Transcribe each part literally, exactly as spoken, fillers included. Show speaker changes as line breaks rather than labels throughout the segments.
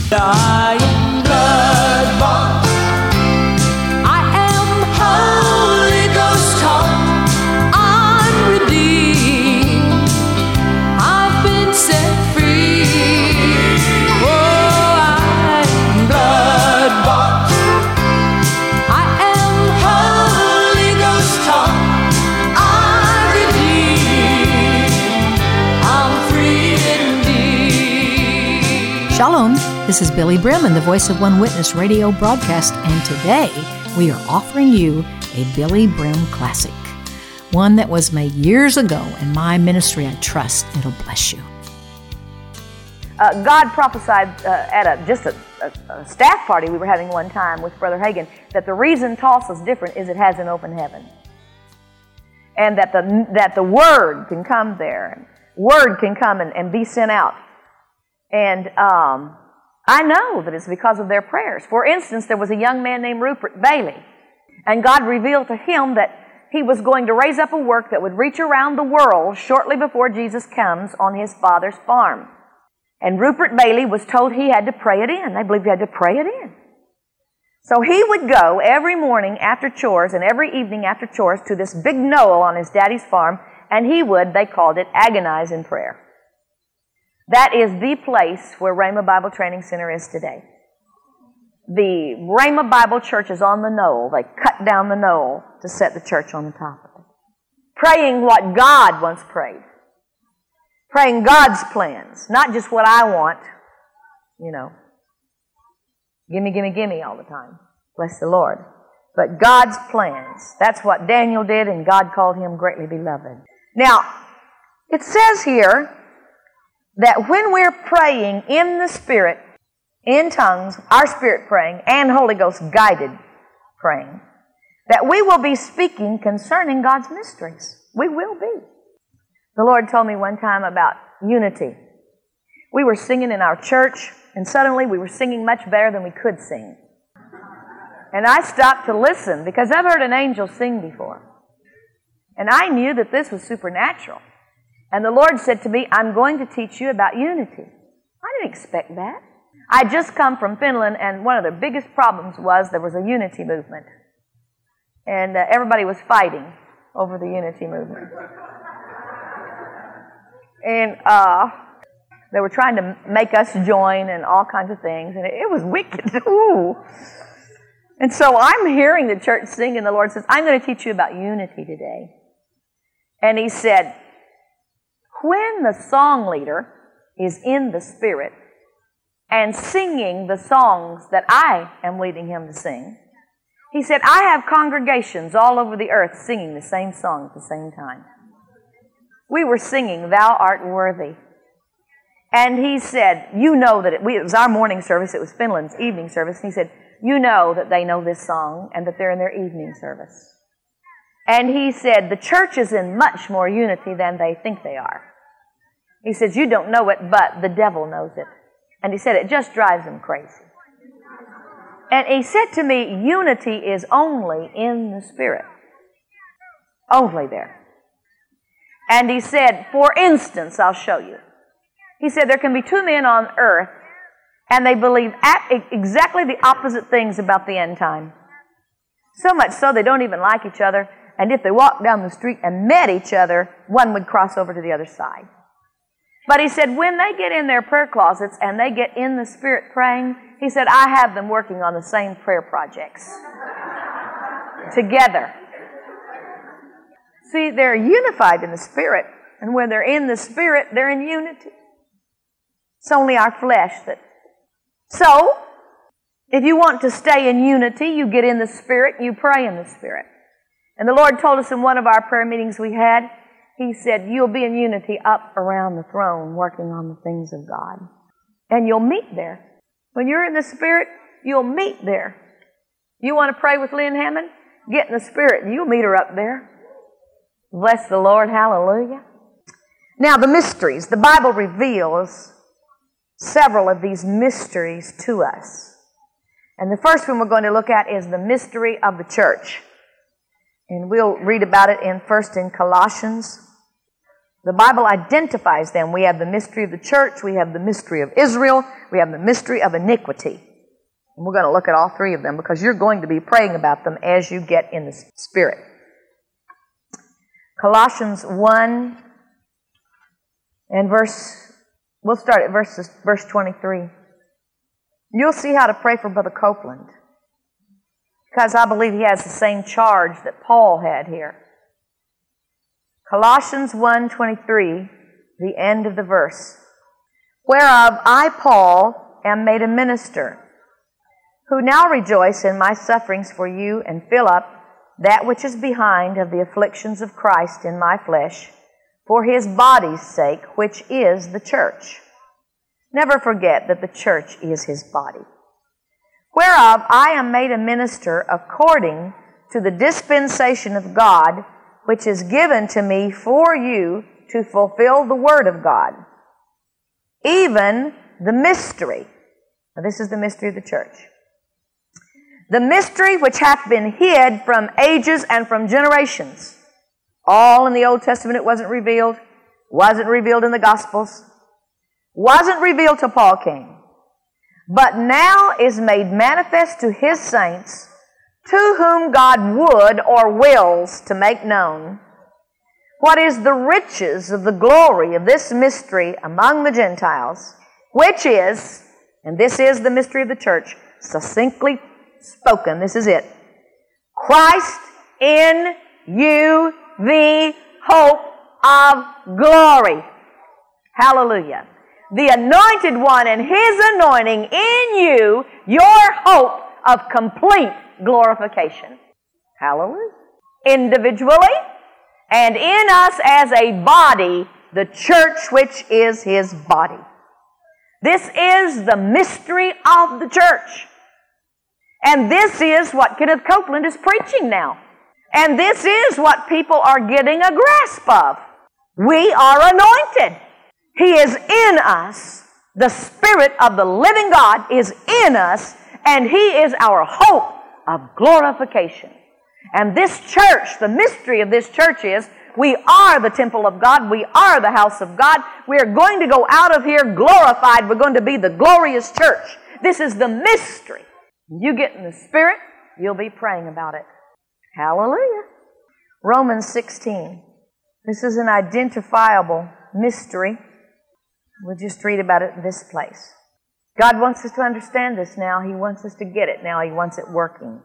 I am blood-bought. I am Holy Ghost taught. I'm redeemed. I've been set free. Oh, I am blood-bought. I am Holy Ghost taught. I'm redeemed. I'm free indeed.
Shalom. This is Billy Brim and the Voice of One Witness radio broadcast, and today we are offering you a Billy Brim classic, one that was made years ago in my ministry. I trust it'll bless you.
Uh, God prophesied uh, at a just a, a, a staff party we were having one time with Brother Hagin that the reason Tulsa's different is it has an open heaven, and that the that the Word can come there, Word can come and, and be sent out, and um, I know that it's because of their prayers. For instance, there was a young man named Rupert Bailey, and God revealed to him that he was going to raise up a work that would reach around the world shortly before Jesus comes on his father's farm. And Rupert Bailey was told he had to pray it in. They believed he had to pray it in. So he would go every morning after chores and every evening after chores to this big knoll on his daddy's farm, and he would, they called it, agonize in prayer. That is the place where Rhema Bible Training Center is today. The Rhema Bible Church is on the knoll. They cut down the knoll to set the church on the top of it. Praying what God once prayed. Praying God's plans, not just what I want, you know. Gimme, gimme, gimme all the time. Bless the Lord. But God's plans. That's what Daniel did, and God called him greatly beloved. Now, it says here that when we're praying in the Spirit, in tongues, our spirit praying, and Holy Ghost guided praying, that we will be speaking concerning God's mysteries. We will be. The Lord told me one time about unity. We were singing in our church, and suddenly we were singing much better than we could sing. And I stopped to listen, because I've heard an angel sing before. And I knew that this was supernatural. And the Lord said to me, I'm going to teach you about unity. I didn't expect that. I just come from Finland, and one of the biggest problems was there was a unity movement. And uh, everybody was fighting over the unity movement. And uh, they were trying to make us join and all kinds of things, and it, it was wicked. Ooh. And so I'm hearing the church sing, and the Lord says, I'm going to teach you about unity today. And He said, when the song leader is in the Spirit and singing the songs that I am leading him to sing, He said, I have congregations all over the earth singing the same song at the same time. We were singing, Thou Art Worthy. And He said, you know that it, we, it was our morning service, it was Finland's evening service. And He said, you know that they know this song and that they're in their evening service. And He said, the church is in much more unity than they think they are. He says, you don't know it, but the devil knows it. And He said, it just drives them crazy. And He said to me, unity is only in the Spirit. Only there. And He said, for instance, I'll show you. He said, there can be two men on earth, and they believe at exactly the opposite things about the end time. So much so they don't even like each other. And if they walked down the street and met each other, one would cross over to the other side. But He said, when they get in their prayer closets and they get in the Spirit praying, He said, I have them working on the same prayer projects. Together. See, they're unified in the Spirit. And when they're in the Spirit, they're in unity. It's only our flesh that... So, if you want to stay in unity, you get in the Spirit, you pray in the Spirit. And the Lord told us in one of our prayer meetings we had, He said, you'll be in unity up around the throne working on the things of God. And you'll meet there. When you're in the Spirit, you'll meet there. You want to pray with Lynn Hammond? Get in the Spirit and you'll meet her up there. Bless the Lord. Hallelujah. Now the mysteries. The Bible reveals several of these mysteries to us. And the first one we're going to look at is the mystery of the church. And we'll read about it in first in Colossians The Bible identifies them. We have the mystery of the church, we have the mystery of Israel, we have the mystery of iniquity. And we're going to look at all three of them because you're going to be praying about them as you get in the Spirit. Colossians one and verse, we'll start at verse, verse twenty-three. You'll see how to pray for Brother Copeland because I believe he has the same charge that Paul had here. Colossians one twenty-three, the end of the verse. Whereof I, Paul, am made a minister, who now rejoice in my sufferings for you and fill up that which is behind of the afflictions of Christ in my flesh, for his body's sake, which is the church. Never forget that the church is his body. Whereof I am made a minister according to the dispensation of God, which is given to me for you to fulfill the word of God, even the mystery. Now this is the mystery of the church. The mystery which hath been hid from ages and from generations. All in the Old Testament it wasn't revealed. Wasn't revealed in the Gospels. Wasn't revealed till Paul came. But now is made manifest to his saints, to whom God would or wills to make known what is the riches of the glory of this mystery among the Gentiles, which is, and this is the mystery of the church, succinctly spoken, this is it, Christ in you, the hope of glory. Hallelujah. The anointed one and his anointing in you, your hope of complete glorification. Hallelujah. Individually and in us as a body, the church which is his body. This is the mystery of the church. And this is what Kenneth Copeland is preaching now. And this is what people are getting a grasp of. We are anointed. He is in us. The Spirit of the living God is in us, and He is our hope of glorification. And this church, the mystery of this church is, we are the temple of God. We are the house of God. We are going to go out of here glorified. We're going to be the glorious church. This is the mystery. You get in the Spirit, you'll be praying about it. Hallelujah. Romans sixteen. This is an identifiable mystery. We'll just read about it in this place. God wants us to understand this now. He wants us to get it now. He wants it working.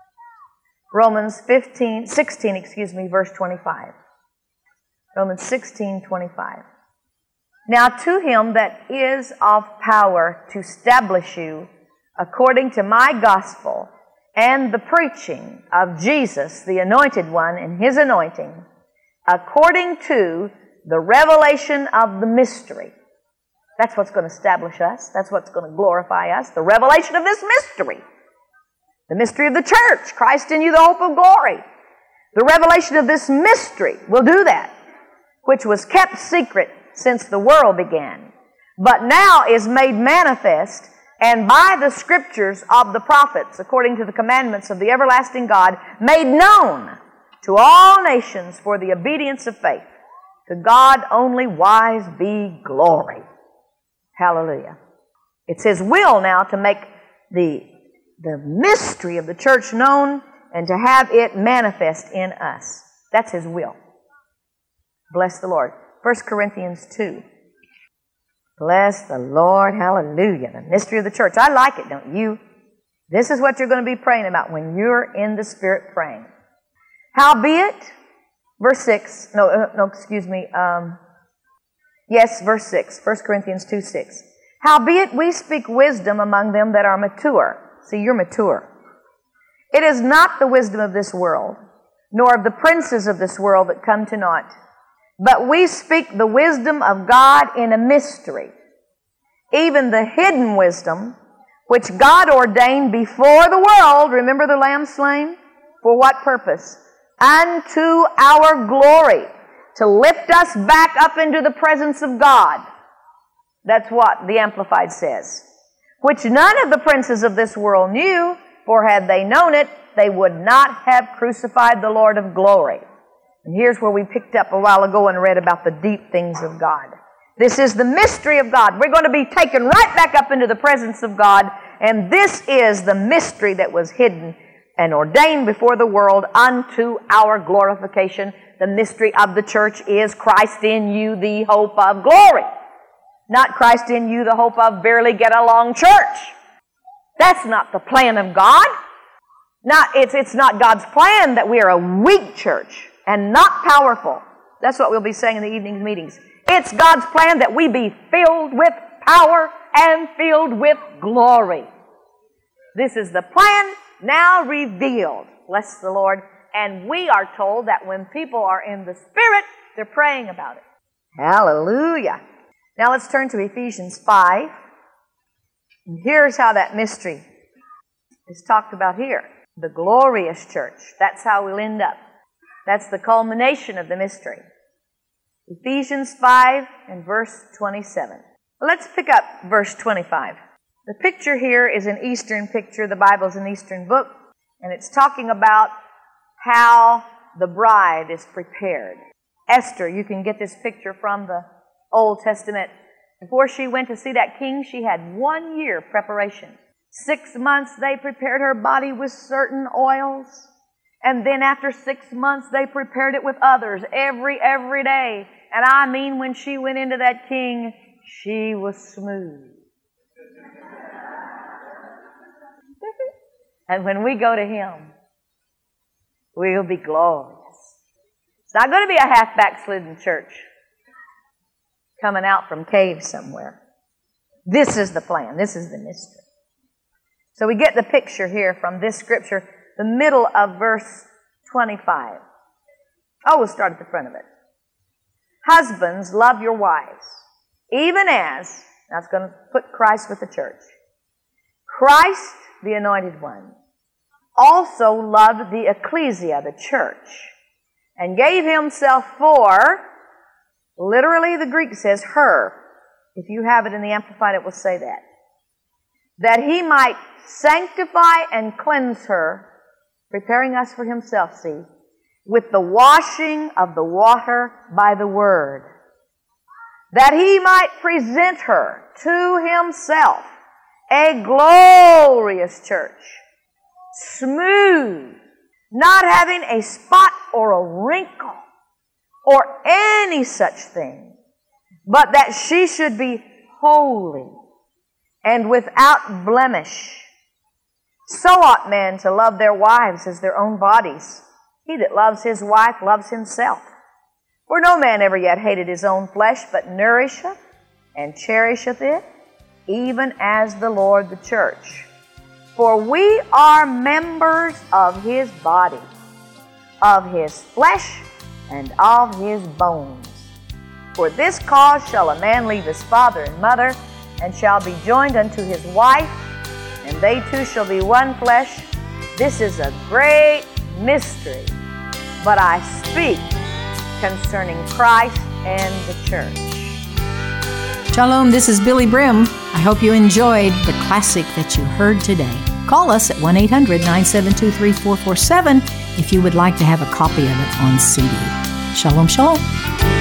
Romans fifteen, sixteen, excuse me, verse twenty-five. Romans sixteen, twenty-five. Now to him that is of power to establish you according to my gospel and the preaching of Jesus, the anointed one, and his anointing, according to the revelation of the mystery. That's what's going to establish us. That's what's going to glorify us. The revelation of this mystery. The mystery of the church. Christ in you, the hope of glory. The revelation of this mystery will do that, which was kept secret since the world began, but now is made manifest, and by the scriptures of the prophets, according to the commandments of the everlasting God, made known to all nations for the obedience of faith. To God only wise be glory. Hallelujah. It's His will now to make the, the mystery of the church known and to have it manifest in us. That's His will. Bless the Lord. First Corinthians two. Bless the Lord. Hallelujah. The mystery of the church. I like it, don't you? This is what you're going to be praying about when you're in the Spirit praying. Howbeit, verse six. No, uh, no, excuse me. Um, yes, verse six. First Corinthians two, six. Howbeit we speak wisdom among them that are mature. See, you're mature. It is not the wisdom of this world, nor of the princes of this world that come to naught. But we speak the wisdom of God in a mystery, even the hidden wisdom, which God ordained before the world. Remember the lamb slain? For what purpose? Unto our glory, to lift us back up into the presence of God. That's what the Amplified says. Which none of the princes of this world knew, for had they known it, they would not have crucified the Lord of glory. And here's where we picked up a while ago and read about the deep things of God. This is the mystery of God. We're going to be taken right back up into the presence of God, and this is the mystery that was hidden and ordained before the world unto our glorification. The mystery of the church is Christ in you, the hope of glory. Not Christ in you, the hope of barely get along church. That's not the plan of God. Not, it's, it's not God's plan that we are a weak church and not powerful. That's what we'll be saying in the evening meetings. It's God's plan that we be filled with power and filled with glory. This is the plan now revealed. Bless the Lord. And we are told that when people are in the Spirit, they're praying about it. Hallelujah. Now let's turn to Ephesians five. And here's how that mystery is talked about here. The glorious church. That's how we'll end up. That's the culmination of the mystery. Ephesians five and verse twenty-seven. Well, let's pick up verse twenty-five. The picture here is an Eastern picture. The Bible's an Eastern book. And it's talking about how the bride is prepared. Esther, you can get this picture from the Old Testament. Before she went to see that king, she had one year preparation. Six months they prepared her body with certain oils. And then after six months they prepared it with others every, every day. And I mean, when she went into that king, she was smooth. And when we go to him, we'll be glorious. It's not going to be a half backslidden church coming out from caves somewhere. This is the plan. This is the mystery. So we get the picture here from this scripture, the middle of verse twenty-five. Oh, we'll start at the front of it. Husbands, love your wives, even as, that's going to put Christ with the church. Christ, the anointed one, also loved the ecclesia, the church, and gave himself for, literally the Greek says her. If you have it in the Amplified, it will say that. That he might sanctify and cleanse her, preparing us for himself, see, with the washing of the water by the word, that he might present her to himself a glorious church, smooth, not having a spot or a wrinkle or any such thing, but that she should be holy and without blemish. So ought men to love their wives as their own bodies. He that loves his wife loves himself. For no man ever yet hated his own flesh, but nourisheth and cherisheth it, even as the Lord the church. For we are members of his body, of his flesh, and of his bones. For this cause shall a man leave his father and mother, and shall be joined unto his wife, and they two shall be one flesh. This is a great mystery, but I speak concerning Christ and the church.
Shalom, this is Billy Brim. I hope you enjoyed the classic that you heard today. Call us at one eight hundred nine seven two three four four seven if you would like to have a copy of it on C D. Shalom, shalom.